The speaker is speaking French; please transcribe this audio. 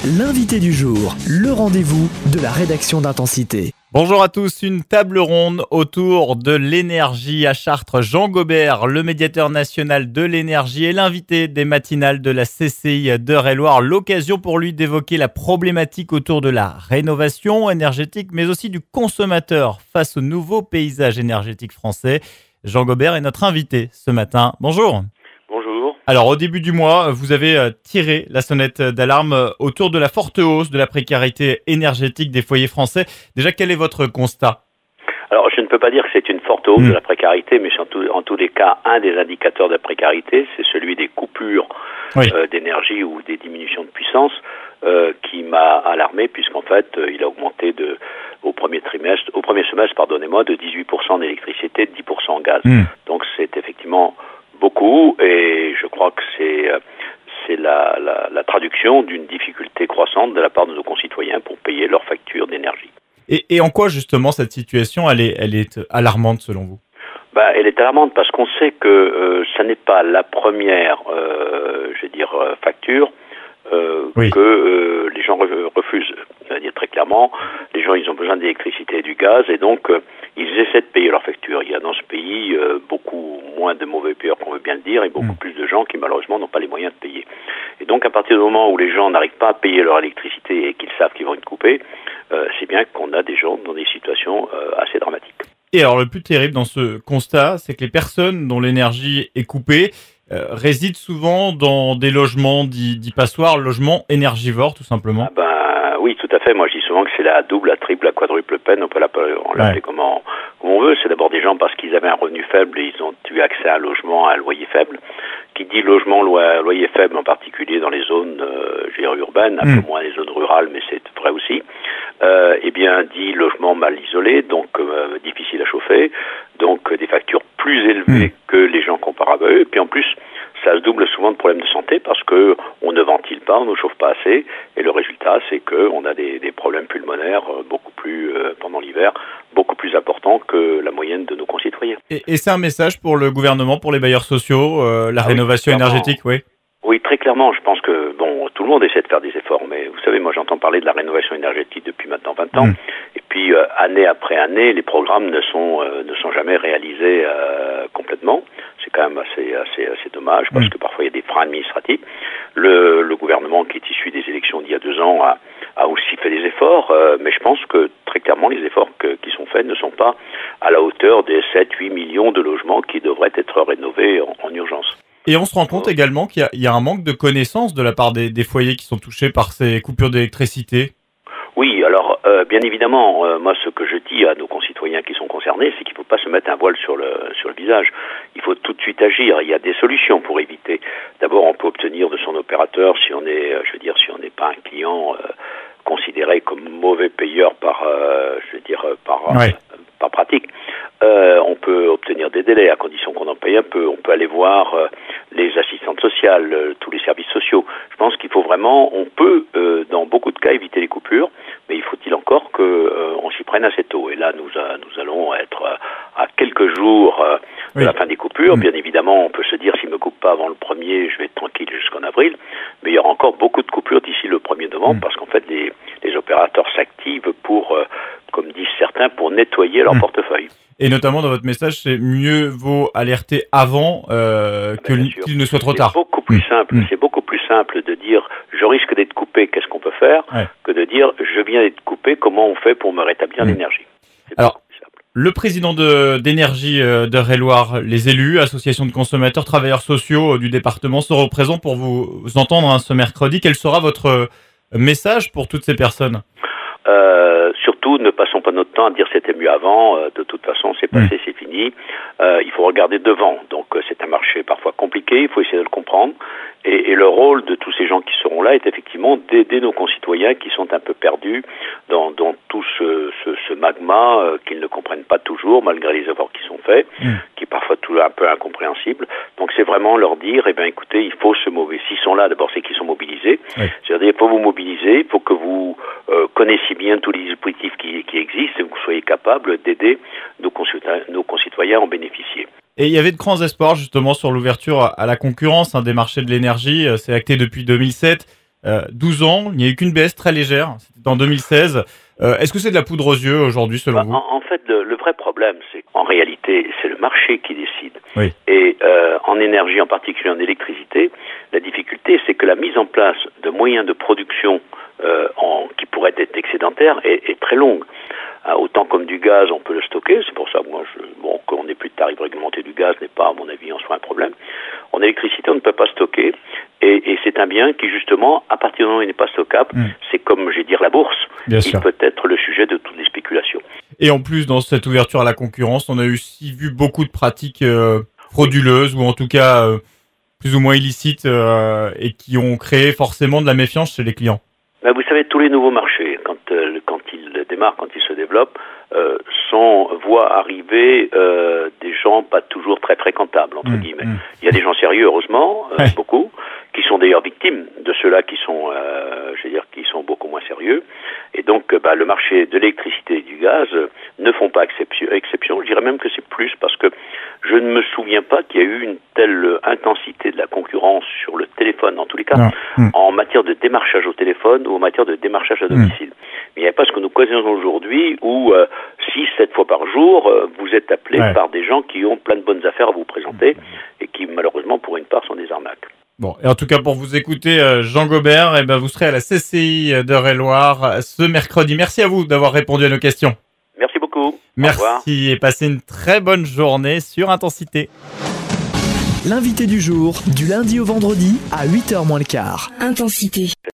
L'invité du jour, le rendez-vous de la rédaction d'Intensité. Bonjour à tous, une table ronde autour de l'énergie à Chartres. Jean Gobert, le médiateur national de l'énergie et l'invité des matinales de la CCI d'Eure-et-Loir. L'occasion pour lui d'évoquer la problématique autour de la rénovation énergétique, mais aussi du consommateur face au nouveau paysage énergétique français. Jean Gobert est notre invité ce matin. Bonjour. Bonjour. Alors, au début du mois, vous avez tiré la sonnette d'alarme autour de la forte hausse de la précarité énergétique des foyers français. Déjà, quel est votre constat ? Alors, je ne peux pas dire que c'est une forte hausse de la précarité, mais en tous les cas, un des indicateurs de la précarité, c'est celui des coupures d'énergie ou des diminutions de puissance qui m'a alarmé, puisqu'en fait, il a augmenté au premier semestre, de 18% en électricité, de 10% en gaz. Donc, c'est effectivement beaucoup, et je crois que c'est la traduction d'une difficulté croissante de la part de nos concitoyens pour payer leurs factures d'énergie. Et en quoi justement cette situation elle est alarmante selon vous ? Elle est alarmante parce qu'on sait que ça n'est pas la première facture que les gens refusent. C'est-à-dire très clairement, les gens ils ont besoin d'électricité et du gaz, et donc ils essaient de payer leurs factures. Il y a dans ce pays beaucoup moins de mauvais payeurs qu'on veut bien le dire, et beaucoup plus de gens qui malheureusement n'ont pas les moyens de payer. Et donc à partir du moment où les gens n'arrivent pas à payer leur électricité et qu'ils savent qu'ils vont être coupés, c'est bien qu'on a des gens dans des situations assez dramatiques. Et alors le plus terrible dans ce constat, c'est que les personnes dont l'énergie est coupée résident souvent dans des logements dits passoires, logements énergivores tout simplement. Oui, tout à fait. Moi, je dis souvent que c'est la double, la triple, la quadruple peine. On peut l'appeler comme on veut. C'est d'abord des gens parce qu'ils avaient un revenu faible et ils ont eu accès à un logement à un loyer faible. Qui dit logement, loyer faible, en particulier dans les zones urbaines, un peu moins les zones rurales, mais c'est vrai aussi, dit logement mal isolé, donc difficile à chauffer, donc des factures plus élevées que les gens comparables à eux. Et puis en plus, ça se double souvent de problèmes de santé parce que on ne ventile pas, on ne chauffe pas assez, et le résultat c'est qu'on a des problèmes pulmonaires beaucoup plus pendant l'hiver, beaucoup plus importants que la moyenne de nos concitoyens. Et c'est un message pour le gouvernement, pour les bailleurs sociaux, la rénovation énergétique, oui. Oui, très clairement. Je pense que tout le monde essaie de faire des efforts, mais vous savez, moi j'entends parler de la rénovation énergétique depuis maintenant 20 ans, et puis année après année, les programmes ne sont jamais réalisés complètement. C'est quand même assez dommage parce que parfois il y a des freins administratifs. Le gouvernement qui est issu des élections d'il y a 2 ans a aussi fait des efforts, mais je pense que très clairement les efforts qui sont faits ne sont pas à la hauteur des 7-8 millions de logements qui devraient être rénovés en urgence. Et on se rend compte également qu'il y a un manque de connaissances de la part des foyers qui sont touchés par ces coupures d'électricité. Oui, alors bien évidemment, moi ce que je dis à nos concitoyens qui sont concernés, c'est qu'il ne faut pas se mettre un voile sur le visage. Il faut tout de suite agir. Il y a des solutions pour éviter. D'abord, on peut obtenir de son opérateur, si on n'est pas un client considéré comme mauvais payeur par pratique. On peut obtenir des délais à condition qu'on en paye un peu. On peut aller voir les assistantes sociales, tous les services sociaux. Je pense qu'il faut vraiment, on peut dans beaucoup de cas éviter les coupures, mais il faut-il encore qu'on s'y prenne assez tôt. Et là, nous allons être à quelques jours de la fin des coupures. Bien évidemment, on peut se dire, s'il ne me coupe pas avant le 1er, je vais être tranquille jusqu'en avril. Mais il y aura encore beaucoup de coupures d'ici le 1er novembre, parce qu'en fait, les opérateurs s'activent pour, comme disent certains, pour nettoyer leur portefeuille. Et notamment dans votre message, c'est mieux vaut alerter avant qu'il ne soit trop tard. C'est beaucoup plus simple. C'est beaucoup plus simple de dire je risque d'être coupé, qu'est-ce qu'on peut faire, que de dire je viens d'être coupé, comment on fait pour me rétablir l'énergie. Alors, le président d'énergie d'Eure-et-Loir, les élus, associations de consommateurs, travailleurs sociaux du département seront présents pour vous entendre ce mercredi. Quel sera votre message pour toutes ces personnes ? Surtout, ne passons pas notre temps à dire c'était mieux avant. De toute façon, c'est passé, c'est fini. Il faut regarder devant. Donc, c'est un marché parfois compliqué. Il faut essayer de le comprendre. Et le rôle de tous ces gens qui seront là est effectivement d'aider nos concitoyens qui sont un peu perdus dans tout ce magma qu'ils ne comprennent pas toujours, malgré les efforts qui sont faits, qui est parfois tout un peu incompréhensible. Donc, c'est vraiment leur dire, écoutez, il faut se mobiliser. S'ils sont là, d'abord, c'est qu'ils sont mobilisés. C'est-à-dire, il faut vous mobiliser, il faut que vous connaissiez bien tous les dispositifs qui existent et que vous soyez capable d'aider nos concitoyens à en bénéficier. Et il y avait de grands espoirs justement sur l'ouverture à la concurrence des marchés de l'énergie. C'est acté depuis 2007. 12 ans, il n'y a eu qu'une baisse très légère, c'était en 2016. Est-ce que c'est de la poudre aux yeux aujourd'hui selon vous? En fait, le vrai problème, c'est qu'en réalité, c'est le marché qui décide. Oui. Et en énergie, en particulier en électricité, la difficulté, c'est que la mise en place de moyens de production qui pourraient être excédentaires est très longue. Autant comme du gaz, on peut le stocker. C'est pour ça que qu'on n'ait plus de tarif réglementé du gaz n'est pas, à mon avis, en soi un problème. En électricité, on ne peut pas stocker. Et c'est un bien qui, justement, à partir du moment où il n'est pas stockable, c'est comme, la bourse. Bien il sûr. peut être le sujet de toutes les spéculations. Et en plus, dans cette ouverture à la concurrence, on a aussi vu beaucoup de pratiques frauduleuses ou en tout cas plus ou moins illicites et qui ont créé forcément de la méfiance chez les clients. Vous savez, tous les nouveaux marchés, quand ils démarrent, quand ils se développent, voient arriver des gens pas toujours très fréquentables, entre guillemets. Il y a des gens sérieux, heureusement, beaucoup, qui sont d'ailleurs victimes de ceux-là qui sont, qui sont beaucoup moins sérieux. Et donc, le marché de l'électricité et du gaz ne font pas exception. Je dirais même que c'est plus parce que je ne me souviens pas qu'il y a eu une telle intensité de la concurrence sur le téléphone, en tous les cas, en matière de démarchage au téléphone ou en matière de démarchage à domicile. Mais il n'y a pas ce que nous connaissons aujourd'hui où 6-7 fois par jour, vous êtes appelé par des gens qui ont plein de bonnes affaires à vous présenter et qui, malheureusement, pour une part, sont des arnaques. Bon, et en tout cas, pour vous écouter, Jean Gobert, vous serez à la CCI d'Eure-et-Loir ce mercredi. Merci à vous d'avoir répondu à nos questions. Merci beaucoup. Merci et passez une très bonne journée sur Intensité. L'invité du jour, du lundi au vendredi à 8h moins le quart. Intensité.